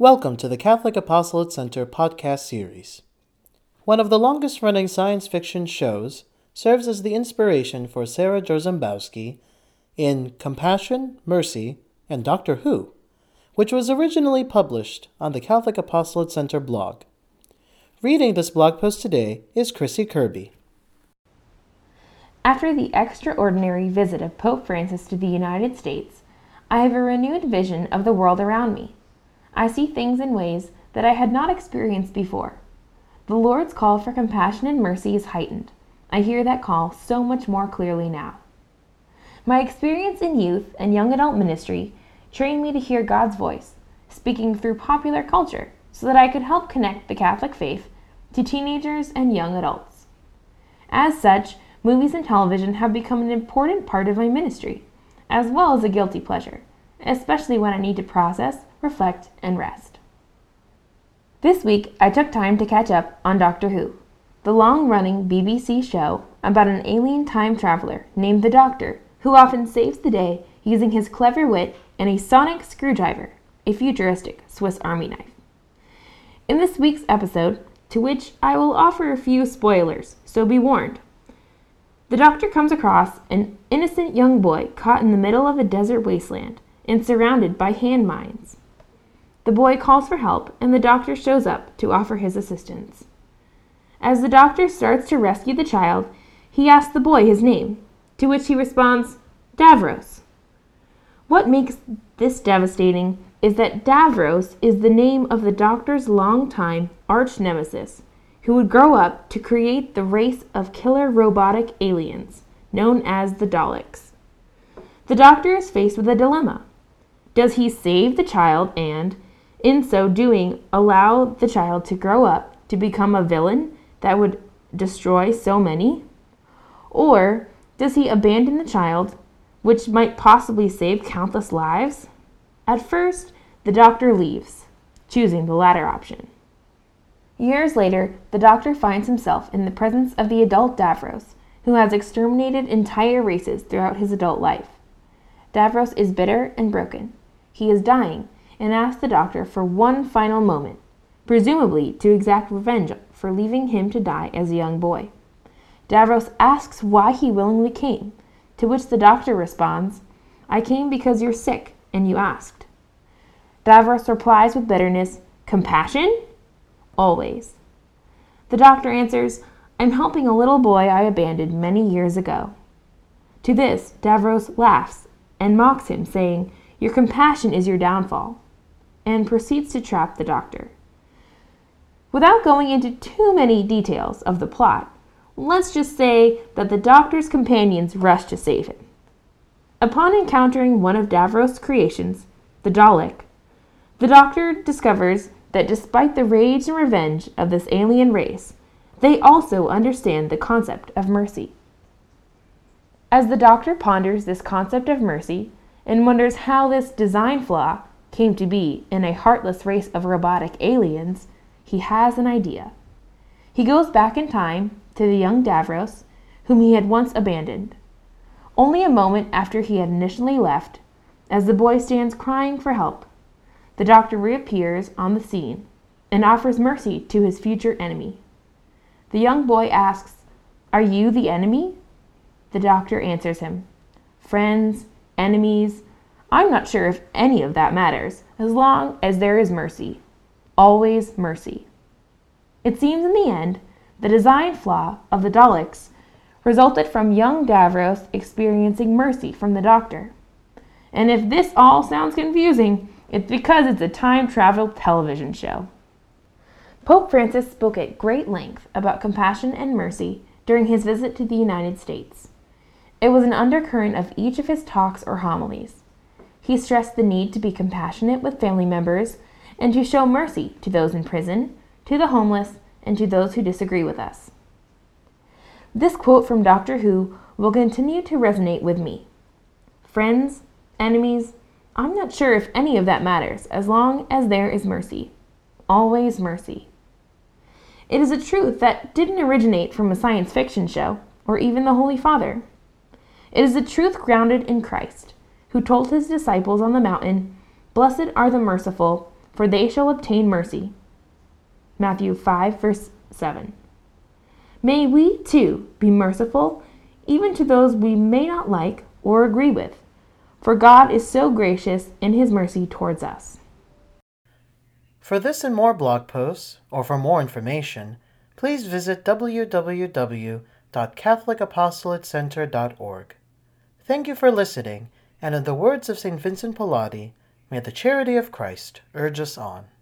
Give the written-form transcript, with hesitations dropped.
Welcome to the Catholic Apostolate Center podcast series. One of the longest-running science fiction shows serves as the inspiration for Sarah Jarzembowski in Compassion, Mercy, and Doctor Who, which was originally published on the Catholic Apostolate Center blog. Reading this blog post today is Chrissy Kirby. After the extraordinary visit of Pope Francis to the United States, I have a renewed vision of the world around me. I see things in ways that I had not experienced before. The Lord's call for compassion and mercy is heightened. I hear that call so much more clearly now. My experience in youth and young adult ministry trained me to hear God's voice, speaking through popular culture, so that I could help connect the Catholic faith to teenagers and young adults. As such, movies and television have become an important part of my ministry, as well as a guilty pleasure, especially when I need to process, reflect, and rest. This week, I took time to catch up on Doctor Who, the long-running BBC show about an alien time traveler named the Doctor, who often saves the day using his clever wit and a sonic screwdriver, a futuristic Swiss Army knife. In this week's episode, to which I will offer a few spoilers, so be warned, the Doctor comes across an innocent young boy caught in the middle of a desert wasteland and surrounded by hand mines. The boy calls for help, and the Doctor shows up to offer his assistance. As the Doctor starts to rescue the child, he asks the boy his name, to which he responds, Davros. What makes this devastating is that Davros is the name of the Doctor's longtime arch-nemesis, who would grow up to create the race of killer robotic aliens, known as the Daleks. The Doctor is faced with a dilemma. Does he save the child and, in so doing, allow the child to grow up to become a villain that would destroy so many? Or does he abandon the child, which might possibly save countless lives? At first, the Doctor leaves, choosing the latter option. Years later, the Doctor finds himself in the presence of the adult Davros, who has exterminated entire races throughout his adult life. Davros is bitter and broken. He is dying and asks the Doctor for one final moment, presumably to exact revenge for leaving him to die as a young boy. Davros asks why he willingly came, to which the Doctor responds, I came because you're sick and you asked. Davros replies with bitterness, Compassion? Always. The Doctor answers, I'm helping a little boy I abandoned many years ago. To this, Davros laughs and mocks him, saying, Your compassion is your downfall, and proceeds to trap the Doctor. Without going into too many details of the plot, let's just say that the Doctor's companions rush to save him. Upon encountering one of Davros' creations, the Dalek, the Doctor discovers that despite the rage and revenge of this alien race, they also understand the concept of mercy. As the Doctor ponders this concept of mercy and wonders how this design flaw came to be in a heartless race of robotic aliens, he has an idea. He goes back in time to the young Davros, whom he had once abandoned. Only a moment after he had initially left, as the boy stands crying for help, the Doctor reappears on the scene and offers mercy to his future enemy. The young boy asks, Are you the enemy? The Doctor answers him, Friends, enemies, I'm not sure if any of that matters, as long as there is mercy. Always mercy. It seems in the end, the design flaw of the Daleks resulted from young Davros experiencing mercy from the Doctor. And if this all sounds confusing, it's because it's a time travel television show. Pope Francis spoke at great length about compassion and mercy during his visit to the United States. It was an undercurrent of each of his talks or homilies. He stressed the need to be compassionate with family members and to show mercy to those in prison, to the homeless, and to those who disagree with us. This quote from Doctor Who will continue to resonate with me. Friends, enemies, I'm not sure if any of that matters as long as there is mercy. Always mercy. It is a truth that didn't originate from a science fiction show or even the Holy Father. It is a truth grounded in Christ, who told his disciples on the mountain, Blessed are the merciful, for they shall obtain mercy. Matthew 5, verse 7. May we, too, be merciful, even to those we may not like or agree with, for God is so gracious in His mercy towards us. For this and more blog posts, or for more information, please visit www.catholicapostolategcenter.org. Thank you for listening, and in the words of St. Vincent Pallotti, may the charity of Christ urge us on.